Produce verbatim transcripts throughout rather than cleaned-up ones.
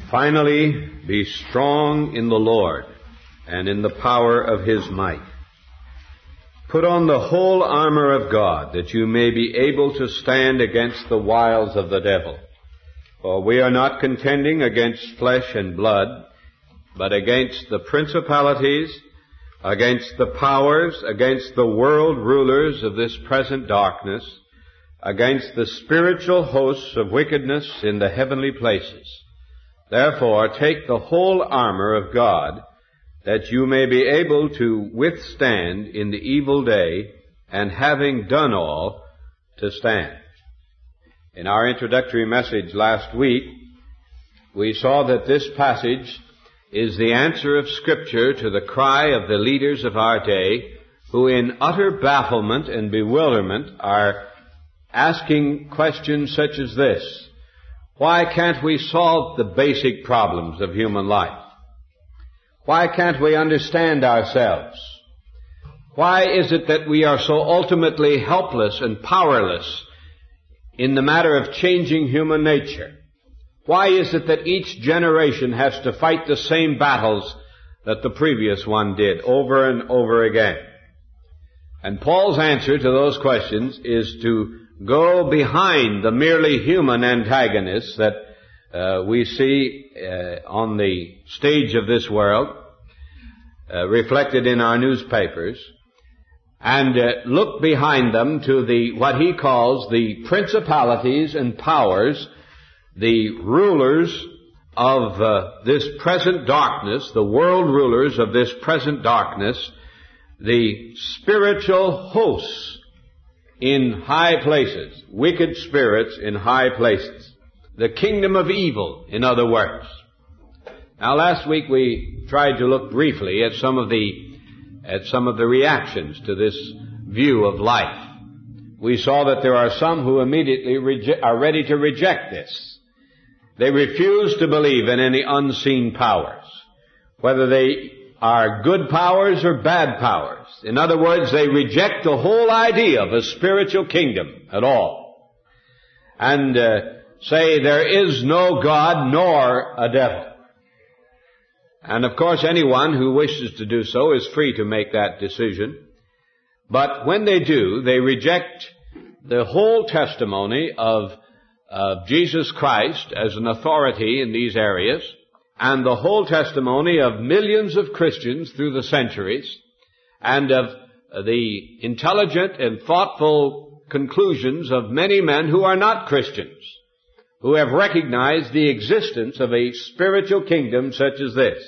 Finally, be strong in the Lord and in the power of His might. Put on the whole armor of God, that you may be able to stand against the wiles of the devil. For we are not contending against flesh and blood, but against the principalities, against the powers, against the world rulers of this present darkness, against the spiritual hosts of wickedness in the heavenly places. Therefore, take the whole armor of God, that you may be able to withstand in the evil day, and having done all, to stand. In our introductory message last week, we saw that this passage is the answer of Scripture to the cry of the leaders of our day, who in utter bafflement and bewilderment are asking questions such as this: why can't we solve the basic problems of human life? Why can't we understand ourselves? Why is it that we are so ultimately helpless and powerless in the matter of changing human nature? Why is it that each generation has to fight the same battles that the previous one did over and over again? And Paul's answer to those questions is to go behind the merely human antagonists that uh, we see uh, on the stage of this world, uh, reflected in our newspapers, and uh, look behind them to the what he calls the principalities and powers, the rulers of uh, this present darkness, the world rulers of this present darkness, the spiritual hosts in high places, wicked spirits in high places, the kingdom of evil, in other words. Now, last week we tried to look briefly at some of the at some of the reactions to this view of life. We saw that there are some who immediately reje- are ready to reject this. They refuse to believe in any unseen powers, whether they are good powers or bad powers. In other words, they reject the whole idea of a spiritual kingdom at all, and uh, say there is no God nor a devil. And of course, anyone who wishes to do so is free to make that decision. But when they do, they reject the whole testimony of, of Jesus Christ as an authority in these areas, and the whole testimony of millions of Christians through the centuries, and of the intelligent and thoughtful conclusions of many men who are not Christians, who have recognized the existence of a spiritual kingdom such as this.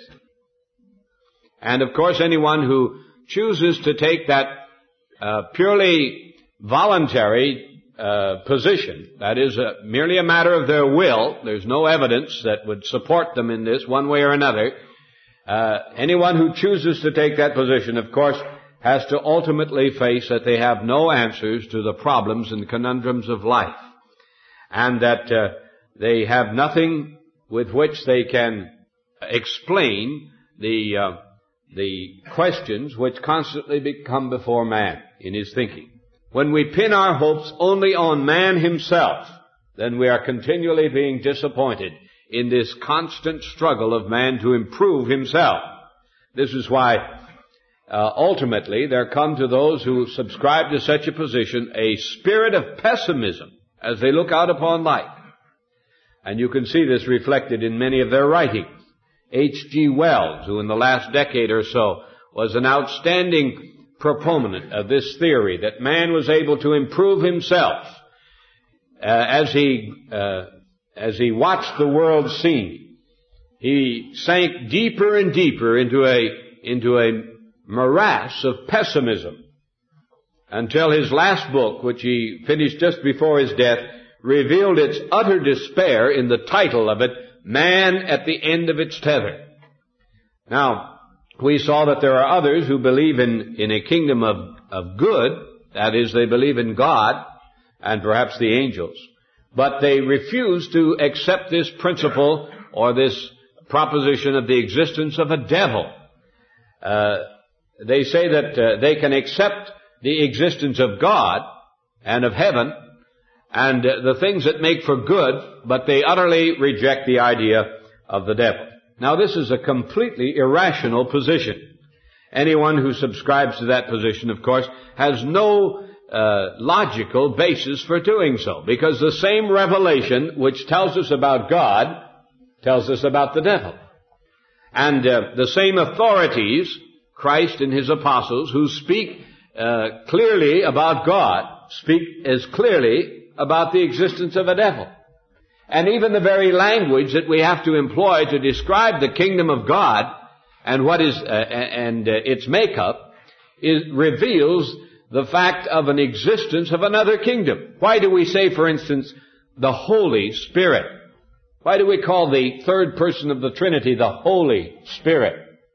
And of course, anyone who chooses to take that uh, purely voluntary uh, position, that is a, merely a matter of their will, there's no evidence that would support them in this one way or another, uh, anyone who chooses to take that position, of course, has to ultimately face that they have no answers to the problems and conundrums of life, and that uh, they have nothing with which they can explain the uh, the questions which constantly become before man in his thinking. When we pin our hopes only on man himself, then we are continually being disappointed in this constant struggle of man to improve himself. This is why uh, ultimately there come to those who subscribe to such a position a spirit of pessimism as they look out upon life. And you can see this reflected in many of their writings. H G Wells, who in the last decade or so was an outstanding proponent of this theory that man was able to improve himself, uh, as he uh, as he watched the world scene, he sank deeper and deeper into a into a morass of pessimism until his last book, which he finished just before his death, revealed its utter despair in the title of it, Man at the End of Its Tether. Now, we saw that there are others who believe in, in a kingdom of, of good, that is, they believe in God and perhaps the angels, but they refuse to accept this principle or this proposition of the existence of a devil. Uh, they say that uh, they can accept the existence of God and of heaven and uh, the things that make for good, but they utterly reject the idea of the devil. Now, this is a completely irrational position. Anyone who subscribes to that position, of course, has no uh, logical basis for doing so, because the same revelation which tells us about God tells us about the devil. And uh, the same authorities, Christ and his apostles, who speak uh, clearly about God, speak as clearly about the existence of a devil. And even the very language that we have to employ to describe the kingdom of God and what is uh, and uh, its makeup is, reveals the fact of an existence of another kingdom. Why do we say, for instance, the Holy Spirit? Why do we call the third person of the Trinity the Holy Spirit?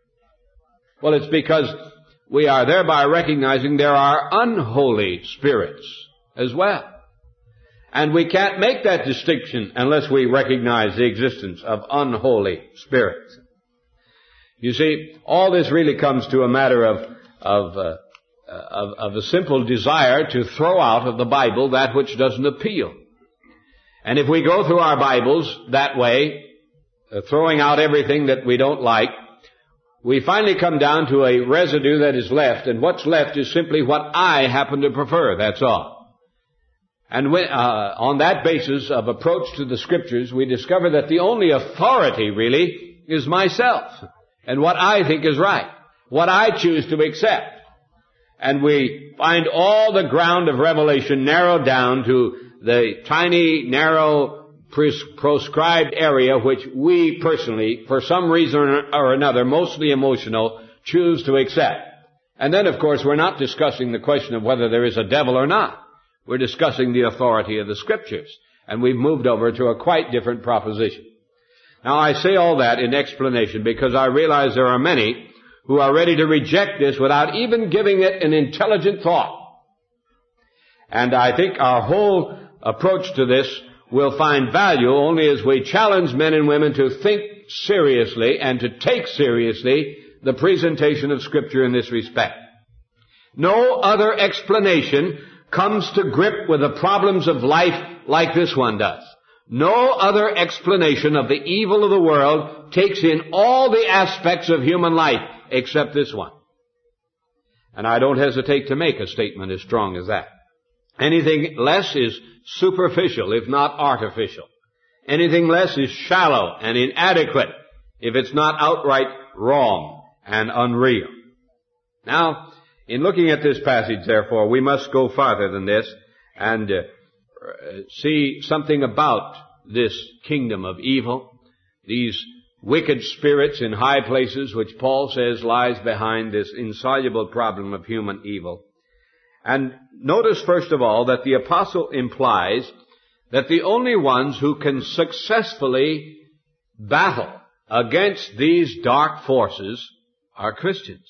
Well, it's because we are thereby recognizing there are unholy spirits as well. And we can't make that distinction unless we recognize the existence of unholy spirits. You see, all this really comes to a matter of, of, uh, of, of a simple desire to throw out of the Bible that which doesn't appeal. And if we go through our Bibles that way, uh, throwing out everything that we don't like, we finally come down to a residue that is left, and what's left is simply what I happen to prefer, that's all. And when, uh, on that basis of approach to the Scriptures, we discover that the only authority, really, is myself, and what I think is right, what I choose to accept. And we find all the ground of revelation narrowed down to the tiny, narrow, pres- proscribed area which we personally, for some reason or another, mostly emotional, choose to accept. And then, of course, we're not discussing the question of whether there is a devil or not. We're discussing the authority of the Scriptures. And we've moved over to a quite different proposition. Now, I say all that in explanation because I realize there are many who are ready to reject this without even giving it an intelligent thought. And I think our whole approach to this will find value only as we challenge men and women to think seriously and to take seriously the presentation of Scripture in this respect. No other explanation comes to grip with the problems of life like this one does. No other explanation of the evil of the world takes in all the aspects of human life except this one. And I don't hesitate to make a statement as strong as that. Anything less is superficial, if not artificial. Anything less is shallow and inadequate if it's not outright wrong and unreal. Now, in looking at this passage, therefore, we must go farther than this and uh, see something about this kingdom of evil, these wicked spirits in high places, which Paul says lies behind this insoluble problem of human evil. And notice, first of all, that the apostle implies that the only ones who can successfully battle against these dark forces are Christians.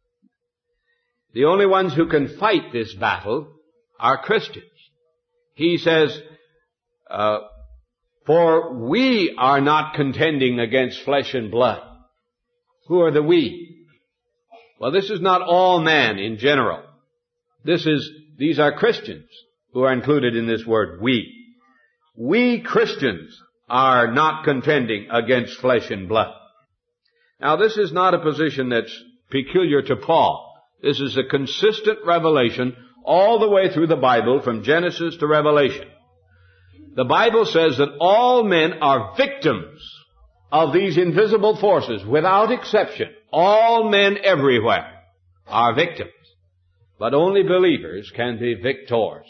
The only ones who can fight this battle are Christians. He says, uh, for we are not contending against flesh and blood. Who are the we? Well, this is not all man in general. This is, these are Christians who are included in this word, we. We Christians are not contending against flesh and blood. Now, this is not a position that's peculiar to Paul. This is a consistent revelation all the way through the Bible, from Genesis to Revelation. The Bible says that all men are victims of these invisible forces, without exception. All men everywhere are victims. But only believers can be victors.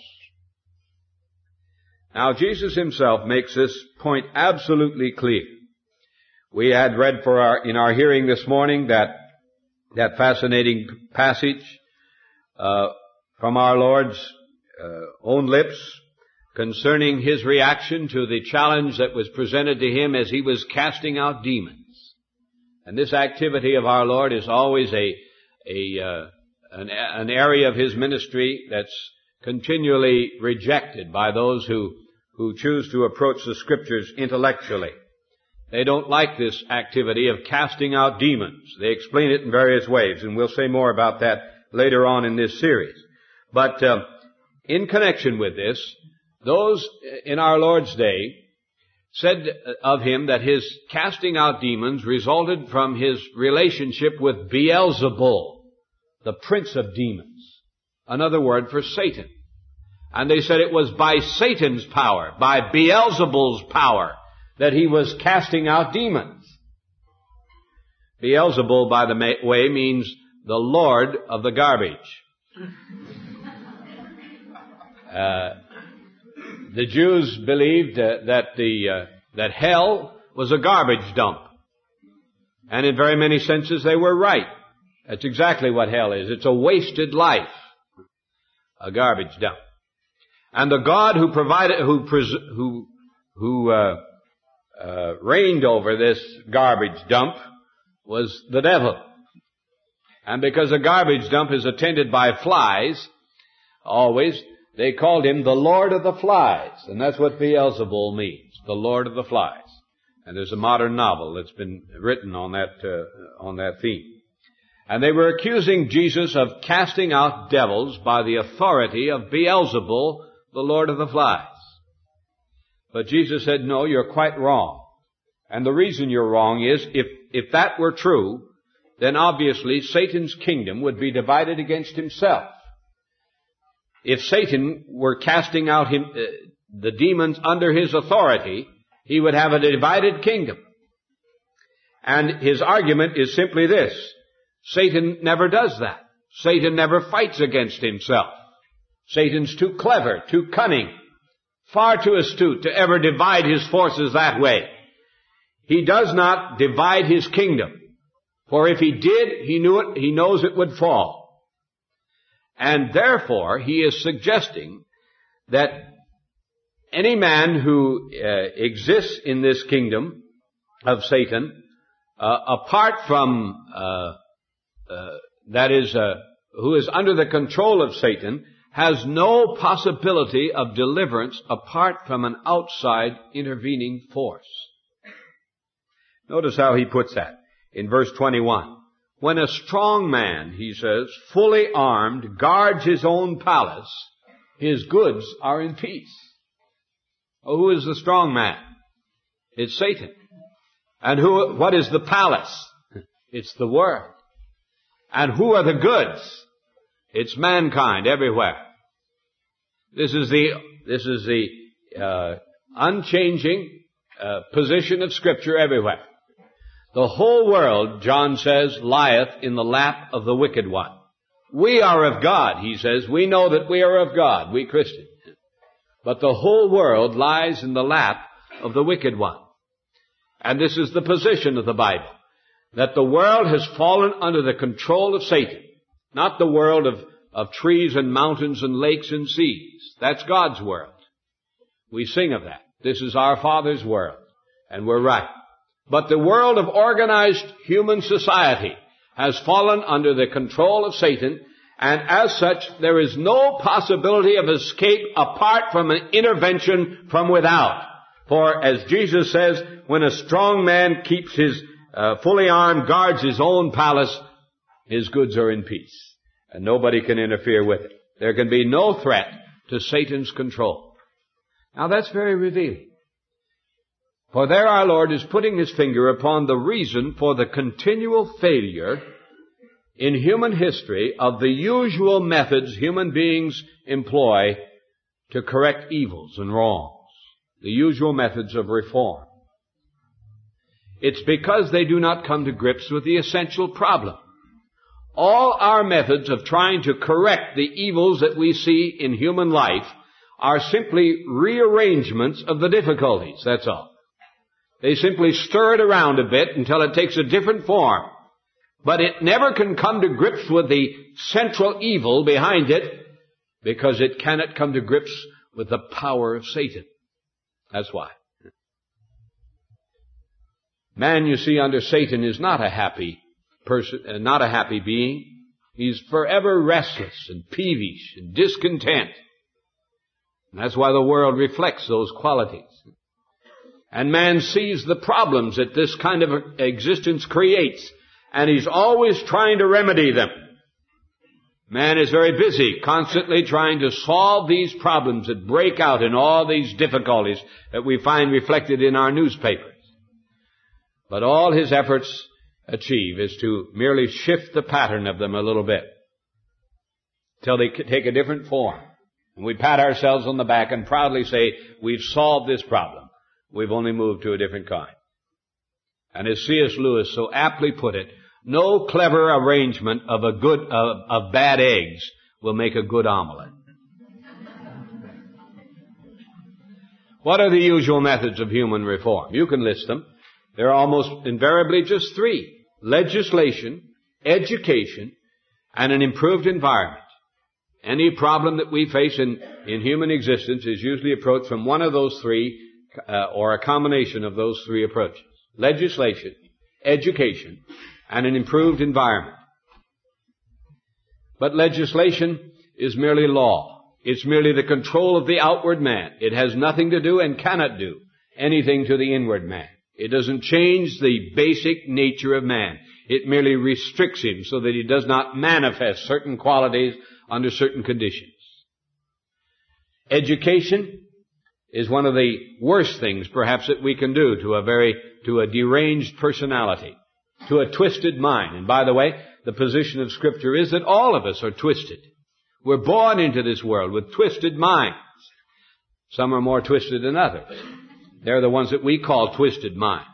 Now, Jesus himself makes this point absolutely clear. We had read for our, in our hearing this morning that, that fascinating passage, uh, from our Lord's uh, own lips concerning his reaction to the challenge that was presented to him as he was casting out demons. And this activity of our Lord is always a, a, uh, an, an area of his ministry that's continually rejected by those who, who choose to approach the Scriptures intellectually. They don't like this activity of casting out demons. They explain it in various ways, and we'll say more about that later on in this series. But uh, in connection with this, those in our Lord's day said of him that his casting out demons resulted from his relationship with Beelzebul, the prince of demons. Another word for Satan. And they said it was by Satan's power, by Beelzebul's power, that he was casting out demons. Beelzebul, by the way, means the Lord of the garbage. Uh, the Jews believed uh, that the uh, that hell was a garbage dump. And in very many senses they were right. That's exactly what hell is. It's a wasted life. A garbage dump. And the God who provided, who, pres- who, who, uh, uh, reigned over this garbage dump was the devil. And because a garbage dump is attended by flies, always, they called him the Lord of the Flies. And that's what Beelzebul means, the Lord of the Flies. And there's a modern novel that's been written on that, uh, on that theme. And they were accusing Jesus of casting out devils by the authority of Beelzebul, the Lord of the Flies. But Jesus said, no, you're quite wrong. And the reason you're wrong is, if, if that were true, then obviously Satan's kingdom would be divided against himself. If Satan were casting out him, uh, the demons under his authority, he would have a divided kingdom. And his argument is simply this: Satan never does that. Satan never fights against himself. Satan's too clever, too cunning, far too astute to ever divide his forces that way. He does not divide his kingdom. For if he did, he knew it, he knows it would fall. And therefore, he is suggesting that any man who uh, exists in this kingdom of Satan, uh, apart from, uh, uh, that is, uh, who is under the control of Satan, has no possibility of deliverance apart from an outside intervening force. Notice how he puts that in verse twenty-one. When a strong man, he says, fully armed, guards his own palace, his goods are in peace. Oh, who is the strong man? It's Satan. And who, what is the palace? It's the world. And who are the goods? It's mankind everywhere. This is the, this is the, uh, unchanging, uh, position of Scripture everywhere. The whole world, John says, lieth in the lap of the wicked one. We are of God, he says. We know that we are of God, we Christians. But the whole world lies in the lap of the wicked one. And this is the position of the Bible, that the world has fallen under the control of Satan. Not the world of, of trees and mountains and lakes and seas. That's God's world. We sing of that. This is our Father's world. And we're right. But the world of organized human society has fallen under the control of Satan, and as such, there is no possibility of escape apart from an intervention from without. For as Jesus says, when a strong man keeps his, uh, fully armed, guards his own palace, his goods are in peace, and nobody can interfere with it. There can be no threat to Satan's control. Now that's very revealing. For there our Lord is putting his finger upon the reason for the continual failure in human history of the usual methods human beings employ to correct evils and wrongs. The usual methods of reform. It's because they do not come to grips with the essential problem. All our methods of trying to correct the evils that we see in human life are simply rearrangements of the difficulties, that's all. They simply stir it around a bit until it takes a different form. But it never can come to grips with the central evil behind it, because it cannot come to grips with the power of Satan. That's why. Man, you see, under Satan is not a happy person, uh, not a happy being. He's forever restless and peevish and discontent. And that's why the world reflects those qualities. And man sees the problems that this kind of existence creates, and he's always trying to remedy them. Man is very busy, constantly trying to solve these problems that break out in all these difficulties that we find reflected in our newspapers. But all his efforts achieve is to merely shift the pattern of them a little bit till they take a different form. And we pat ourselves on the back and proudly say, we've solved this problem. We've only moved to a different kind. And as C S Lewis so aptly put it, no clever arrangement of a good, of, of bad eggs will make a good omelet. What are the usual methods of human reform? You can list them. There are almost invariably just three: legislation, education, and an improved environment. Any problem that we face in, in human existence is usually approached from one of those three, uh, or a combination of those three approaches: legislation, education, and an improved environment. But legislation is merely law. It's merely the control of the outward man. It has nothing to do and cannot do anything to the inward man. It doesn't change the basic nature of man. It merely restricts him so that he does not manifest certain qualities under certain conditions. Education is one of the worst things perhaps that we can do to a very, to a deranged personality, to a twisted mind. And by the way, the position of Scripture is that all of us are twisted. We're born into this world with twisted minds. Some are more twisted than others. They're the ones that we call twisted minds.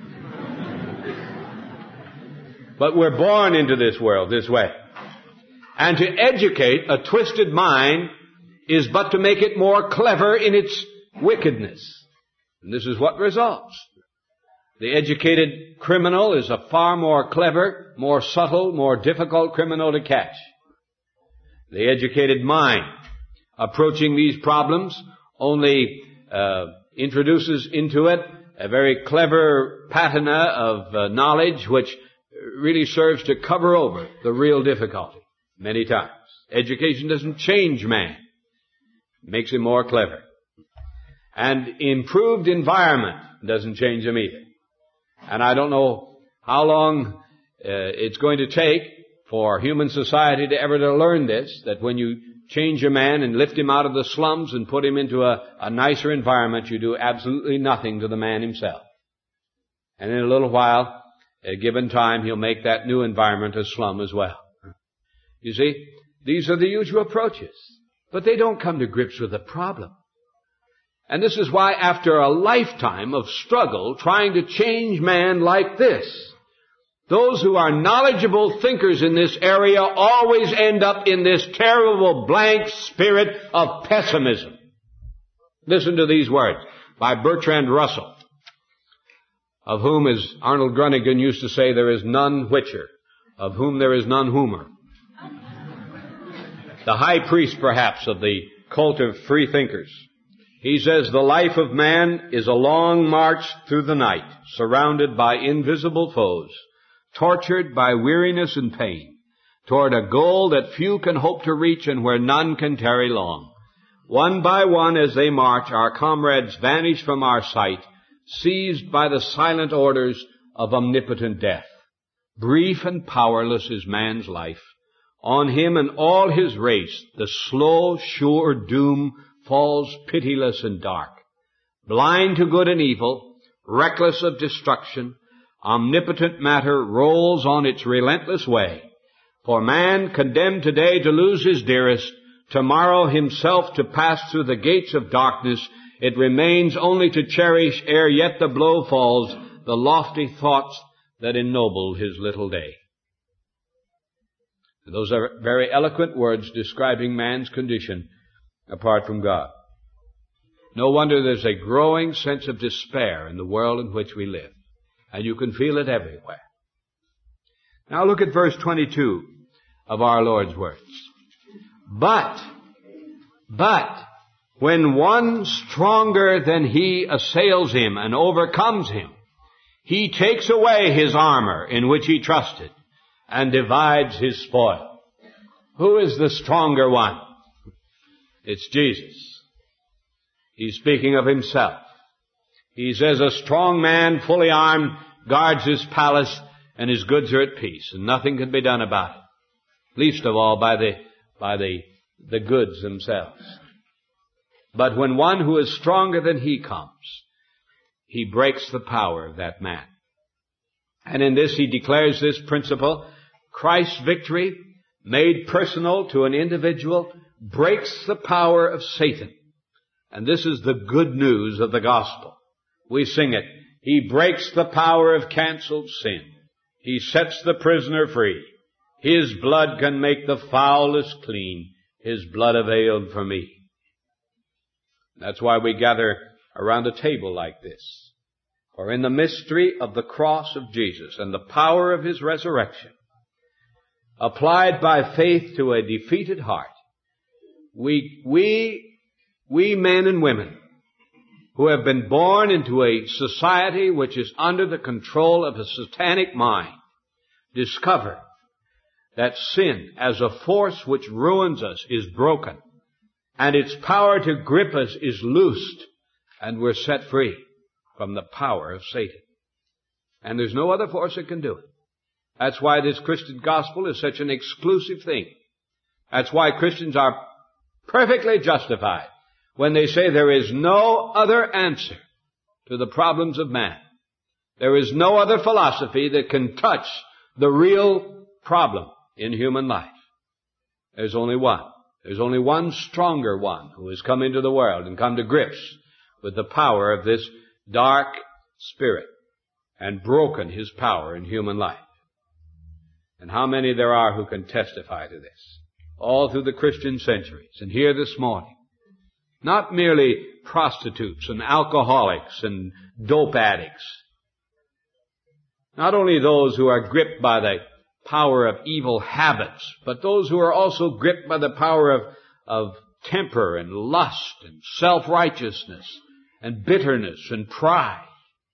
But we're born into this world this way. And to educate a twisted mind is but to make it more clever in its wickedness. And this is what results. The educated criminal is a far more clever, more subtle, more difficult criminal to catch. The educated mind, approaching these problems, only uh, introduces into it a very clever patina of uh, knowledge which really serves to cover over the real difficulty many times. Education doesn't change man. It makes him more clever. And improved environment doesn't change him either. And I don't know how long uh, it's going to take for human society to ever to learn this, that when you change a man and lift him out of the slums and put him into a, a nicer environment, you do absolutely nothing to the man himself. And in a little while, a given time, he'll make that new environment a slum as well. You see, these are the usual approaches, but they don't come to grips with the problem. And this is why after a lifetime of struggle trying to change man like this, those who are knowledgeable thinkers in this area always end up in this terrible blank spirit of pessimism. Listen to these words by Bertrand Russell, of whom, as Arnold Grunigan used to say, there is none whicher, of whom there is none whomer. The high priest, perhaps, of the cult of free thinkers. He says, the life of man is a long march through the night, surrounded by invisible foes, tortured by weariness and pain, toward a goal that few can hope to reach and where none can tarry long. One by one as they march, our comrades vanish from our sight, seized by the silent orders of omnipotent death. Brief and powerless is man's life. On him and all his race, the slow, sure doom falls pitiless and dark. Blind to good and evil, reckless of destruction, omnipotent matter rolls on its relentless way. For man, condemned today to lose his dearest, tomorrow himself to pass through the gates of darkness, it remains only to cherish, ere yet the blow falls, the lofty thoughts that ennobled his little day. Those are very eloquent words describing man's condition apart from God. No wonder there's a growing sense of despair in the world in which we live. And you can feel it everywhere. Now look at verse twenty-two of our Lord's words. But, but, when one stronger than he assails him and overcomes him, he takes away his armor in which he trusted and divides his spoil. Who is the stronger one? It's Jesus. He's speaking of himself. He says a strong man, fully armed, guards his palace, and his goods are at peace, and nothing can be done about it. Least of all by the by the, the goods themselves. But when one who is stronger than he comes, he breaks the power of that man. And in this he declares this principle: Christ's victory, made personal to an individual, breaks the power of Satan. And this is the good news of the gospel. We sing it. He breaks the power of canceled sin. He sets the prisoner free. His blood can make the foulest clean. His blood availed for me. That's why we gather around a table like this. For in the mystery of the cross of Jesus and the power of his resurrection, applied by faith to a defeated heart, we, we, we men and women who have been born into a society which is under the control of a satanic mind, discover that sin as a force which ruins us is broken, and its power to grip us is loosed, and we're set free from the power of Satan. And there's no other force that can do it. That's why this Christian gospel is such an exclusive thing. That's why Christians are perfectly justified when they say there is no other answer to the problems of man. There is no other philosophy that can touch the real problem in human life. There's only one. There's only one stronger one who has come into the world and come to grips with the power of this dark spirit and broken his power in human life. And how many there are who can testify to this all through the Christian centuries. And here this morning, not merely prostitutes and alcoholics and dope addicts, not only those who are gripped by the power of evil habits, but those who are also gripped by the power of, of temper and lust and self-righteousness and bitterness and pride.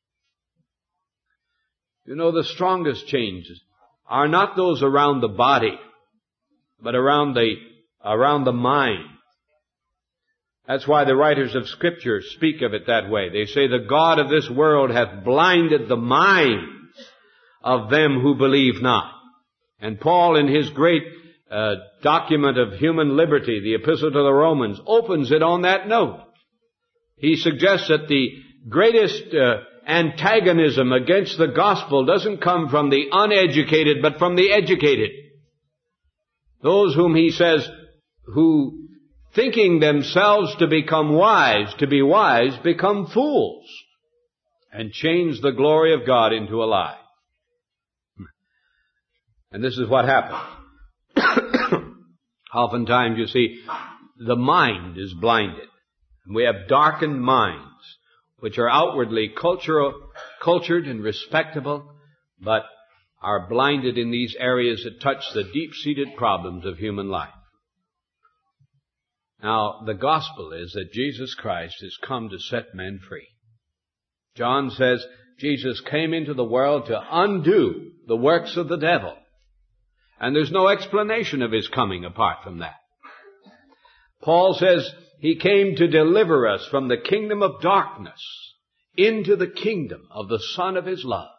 You know, the strongest changes are not those around the body, but around the, around the mind. That's why the writers of Scripture speak of it that way. They say, the God of this world hath blinded the minds of them who believe not. And Paul, in his great uh, document of human liberty, the Epistle to the Romans, opens it on that note. He suggests that the greatest uh, antagonism against the gospel doesn't come from the uneducated, but from the educated. Those whom he says, who thinking themselves to become wise, to be wise, become fools and change the glory of God into a lie. And this is what happens. Oftentimes, you see, the mind is blinded. We have darkened minds, which are outwardly cultural, cultured and respectable, but are blinded in these areas that touch the deep-seated problems of human life. Now, the gospel is that Jesus Christ has come to set men free. John says Jesus came into the world to undo the works of the devil. And there's no explanation of his coming apart from that. Paul says he came to deliver us from the kingdom of darkness into the kingdom of the Son of his love.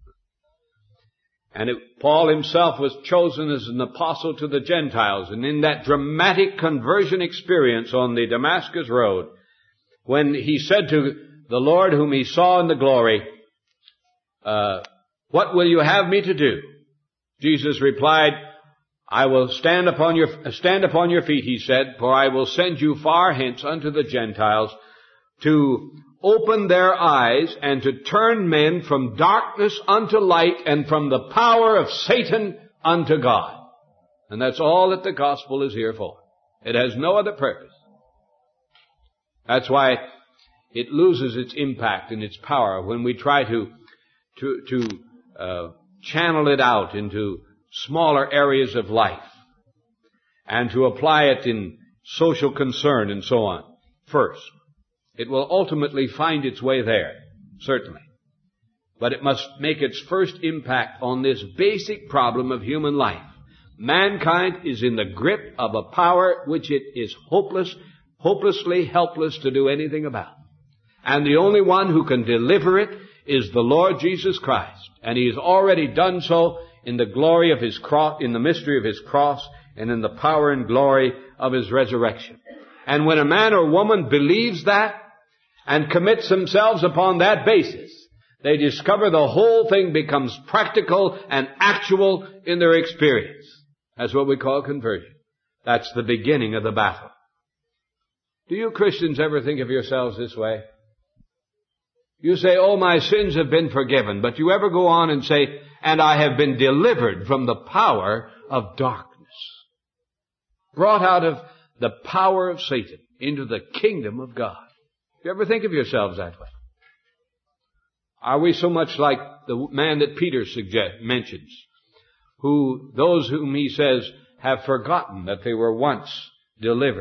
And it, Paul himself was chosen as an apostle to the Gentiles. And in that dramatic conversion experience on the Damascus road, when he said to the Lord whom he saw in the glory, uh, what will you have me to do? Jesus replied, I will stand upon your, stand upon your feet, he said, for I will send you far hence unto the Gentiles to open their eyes and to turn men from darkness unto light and from the power of Satan unto God. And that's all that the gospel is here for. It has no other purpose. That's why it loses its impact and its power when we try to, to, to, uh, channel it out into smaller areas of life and to apply it in social concern and so on first. It will ultimately find its way there, certainly. But it must make its first impact on this basic problem of human life. Mankind is in the grip of a power which it is hopeless, hopelessly helpless to do anything about. And the only one who can deliver it is the Lord Jesus Christ. And he has already done so in the glory of his cross, in the mystery of his cross, and in the power and glory of His resurrection. And when a man or woman believes that and commits themselves upon that basis, they discover the whole thing becomes practical and actual in their experience. That's what we call conversion. That's the beginning of the battle. Do you Christians ever think of yourselves this way? You say, oh, my sins have been forgiven. But you ever go on and say, and I have been delivered from the power of darkness. Brought out of the power of Satan into the kingdom of God. Do you ever think of yourselves that way? Are we so much like the man that Peter suggest, mentions, who, those whom he says have forgotten that they were once delivered?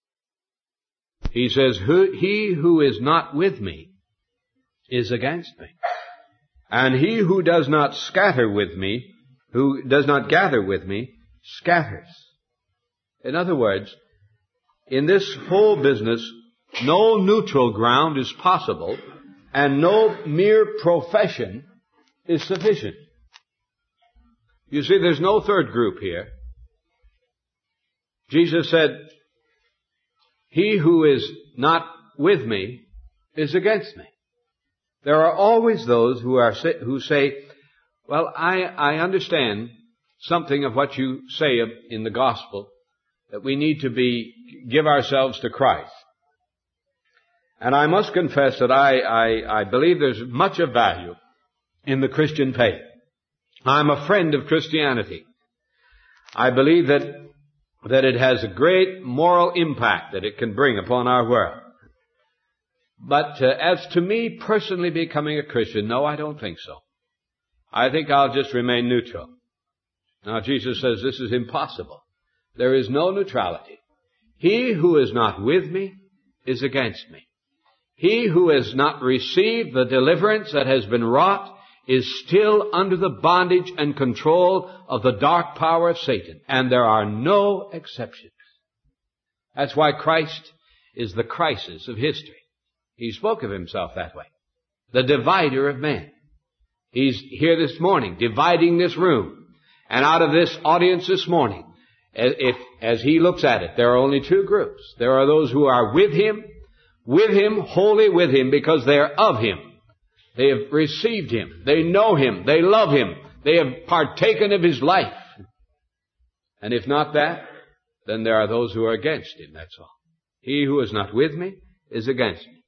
He says, who, he who is not with me is against me. And he who does not scatter with me, who does not gather with me, scatters. In other words, in this whole business, no neutral ground is possible, and no mere profession is sufficient. You see, there's no third group here. Jesus said, he who is not with me is against me. There are always those who are who say, well, I, I understand something of what you say in the gospel, that we need to be, give ourselves to Christ. And I must confess that I, I, I believe there's much of value in the Christian faith. I'm a friend of Christianity. I believe that, that it has a great moral impact that it can bring upon our world. But uh, as to me personally becoming a Christian, no, I don't think so. I think I'll just remain neutral. Now, Jesus says this is impossible. There is no neutrality. He who is not with me is against me. He who has not received the deliverance that has been wrought is still under the bondage and control of the dark power of Satan. And there are no exceptions. That's why Christ is the crisis of history. He spoke of himself that way. The divider of men. He's here this morning, dividing this room. And out of this audience this morning, if, as he looks at it, there are only two groups. There are those who are with him, with him, wholly with him, because they are of him. They have received him. They know him. They love him. They have partaken of his life. And if not that, then there are those who are against him, that's all. He who is not with me is against me.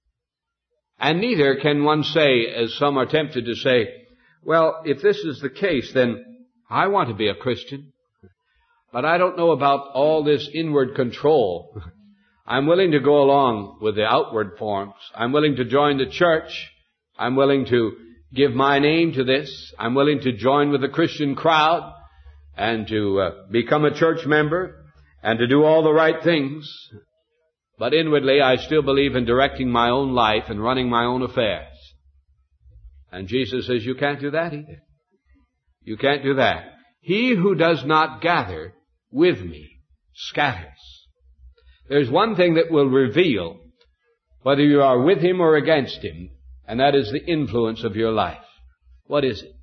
And neither can one say, as some are tempted to say, well, if this is the case, then I want to be a Christian, but I don't know about all this inward control. I'm willing to go along with the outward forms. I'm willing to join the church. I'm willing to give my name to this. I'm willing to join with the Christian crowd and to uh, become a church member and to do all the right things. But inwardly, I still believe in directing my own life and running my own affairs. And Jesus says, you can't do that either. You can't do that. He who does not gather with me scatters. There's one thing that will reveal whether you are with him or against him, and that is the influence of your life. What is it?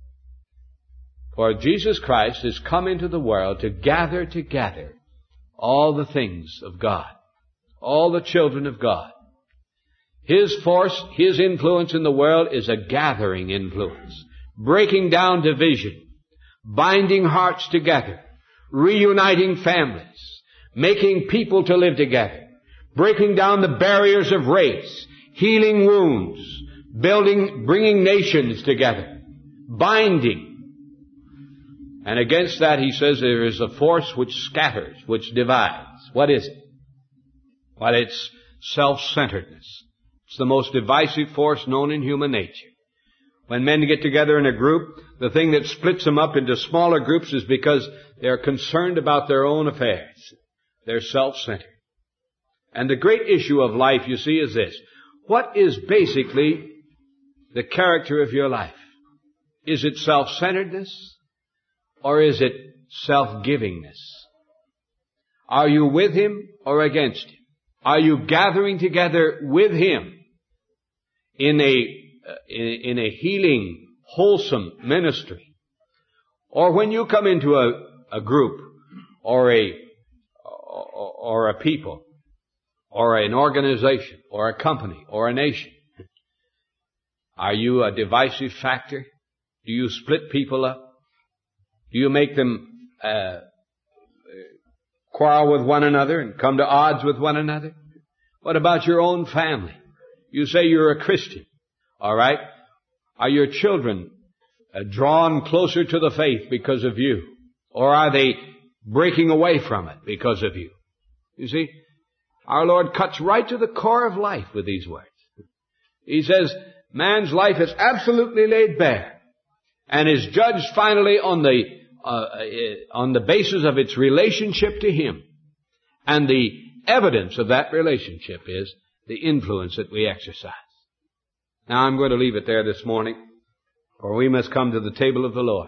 For Jesus Christ has come into the world to gather together all the things of God. All the children of God. His force, His influence in the world is a gathering influence. Breaking down division. Binding hearts together. Reuniting families. Making people to live together. Breaking down the barriers of race. Healing wounds. Building, bringing nations together. Binding. And against that, he says, there is a force which scatters, which divides. What is it? Well, it's self-centeredness. It's the most divisive force known in human nature. When men get together in a group, the thing that splits them up into smaller groups is because they're concerned about their own affairs. They're self-centered. And the great issue of life, you see, is this. What is basically the character of your life? Is it self-centeredness or is it self-givingness? Are you with him or against him? Are you gathering together with him in a, in a healing, wholesome ministry? Or when you come into a, a group, or a, or a people, or an organization, or a company, or a nation? Are you a divisive factor? Do you split people up? Do you make them uh, quarrel with one another and come to odds with one another? What about your own family? You say you're a Christian, all right? Are your children uh, drawn closer to the faith because of you? Or are they breaking away from it because of you? You see, our Lord cuts right to the core of life with these words. He says, man's life is absolutely laid bare and is judged finally on the uh, on the basis of its relationship to Him. And the evidence of that relationship is the influence that we exercise. Now I'm going to leave it there this morning, for we must come to the table of the Lord.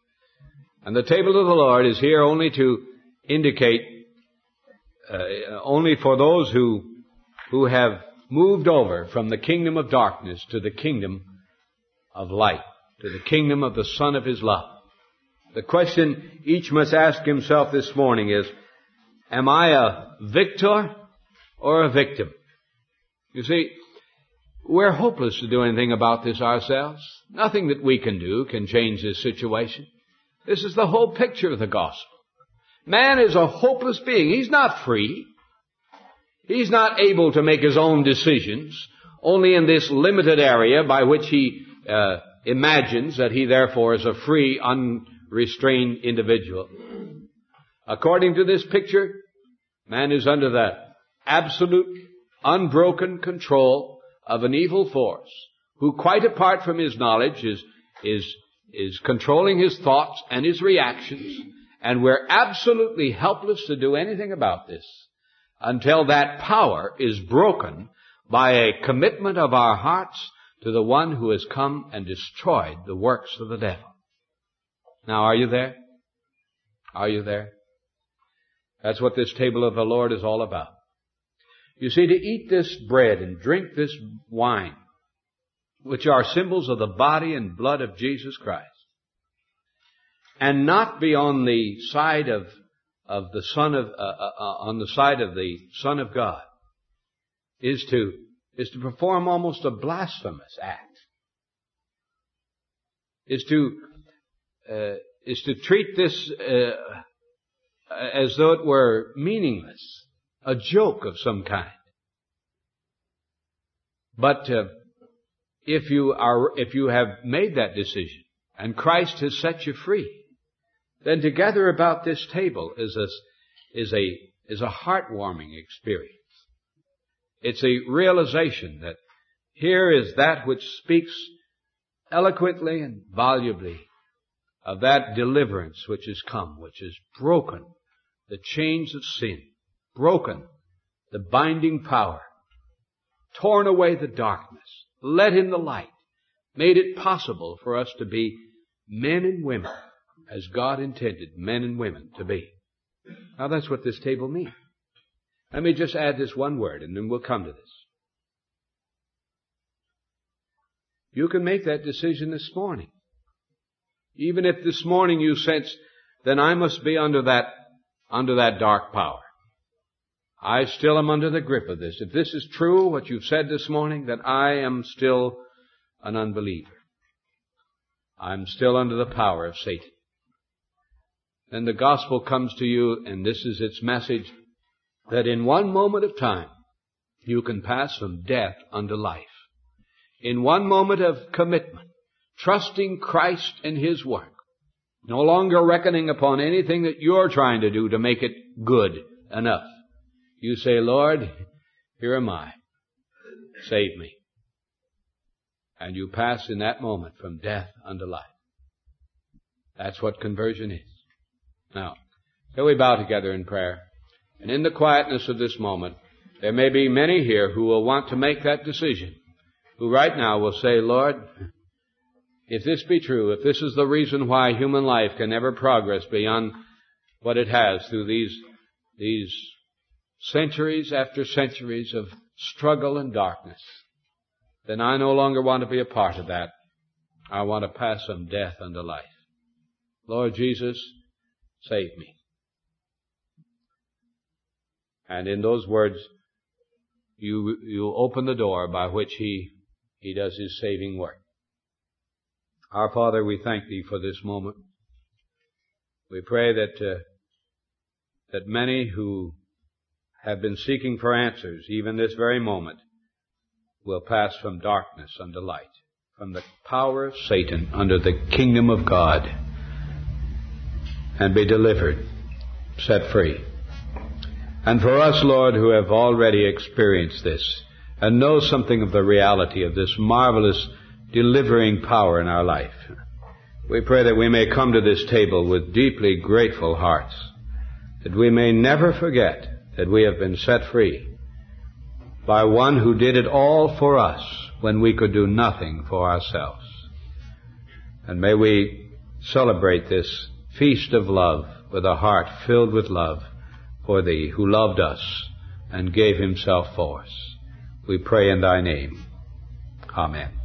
And the table of the Lord is here only to indicate, uh, only for those who who have moved over from the kingdom of darkness to the kingdom of light, to the kingdom of the Son of His love. The question each must ask himself this morning is, am I a victor or a victim? You see, we're hopeless to do anything about this ourselves. Nothing that we can do can change this situation. This is the whole picture of the gospel. Man is a hopeless being. He's not free. He's not able to make his own decisions, only in this limited area by which he uh, imagines that he therefore is a free, unrestrained individual. According to this picture, man is under the absolute, unbroken control of an evil force who, quite apart from his knowledge, is is is controlling his thoughts and his reactions, and we're absolutely helpless to do anything about this until that power is broken by a commitment of our hearts to the one who has come and destroyed the works of the devil. Now, are you there? Are you there? That's what this table of the Lord is all about. You see, to eat this bread and drink this wine, which are symbols of the body and blood of Jesus Christ, and not be on the side of of the Son of uh, uh, on the side of the Son of God, is to is to perform almost a blasphemous act. Is to uh, is to treat this uh, as though it were meaningless, a joke of some kind. But uh, if you are if you have made that decision and Christ has set you free, then to gather about this table is a, is a, is a heartwarming experience. It's a realization that here is that which speaks eloquently and volubly of that deliverance which has come, which has broken the chains of sin, broken the binding power, torn away the darkness, let in the light, made it possible for us to be men and women as God intended men and women to be. Now that's what this table means. Let me just add this one word and then we'll come to this. You can make that decision this morning. Even if this morning you sense, then I must be under that, under that dark power. I still am under the grip of this. If this is true, what you've said this morning, then I am still an unbeliever. I'm still under the power of Satan. Then the gospel comes to you, and this is its message, that in one moment of time, you can pass from death unto life. In one moment of commitment, trusting Christ and His work, no longer reckoning upon anything that you're trying to do to make it good enough. You say, Lord, here am I. Save me. And you pass in that moment from death unto life. That's what conversion is. Now, shall we bow together in prayer? And in the quietness of this moment, there may be many here who will want to make that decision, who right now will say, Lord, if this be true, if this is the reason why human life can never progress beyond what it has through these, these centuries after centuries of struggle and darkness, then I no longer want to be a part of that. I want to pass from death unto life. Lord Jesus, save me. And in those words, you, you open the door by which He, He does His saving work. Our Father, we thank Thee for this moment. We pray that, uh, that many who have been seeking for answers, even this very moment, will pass from darkness unto light, from the power of Satan under the kingdom of God, and be delivered, set free. And for us, Lord, who have already experienced this and know something of the reality of this marvelous delivering power in our life, we pray that we may come to this table with deeply grateful hearts, that we may never forget that we have been set free by one who did it all for us when we could do nothing for ourselves. And may we celebrate this feast of love with a heart filled with love for Thee, who loved us and gave Himself for us. We pray in Thy name. Amen.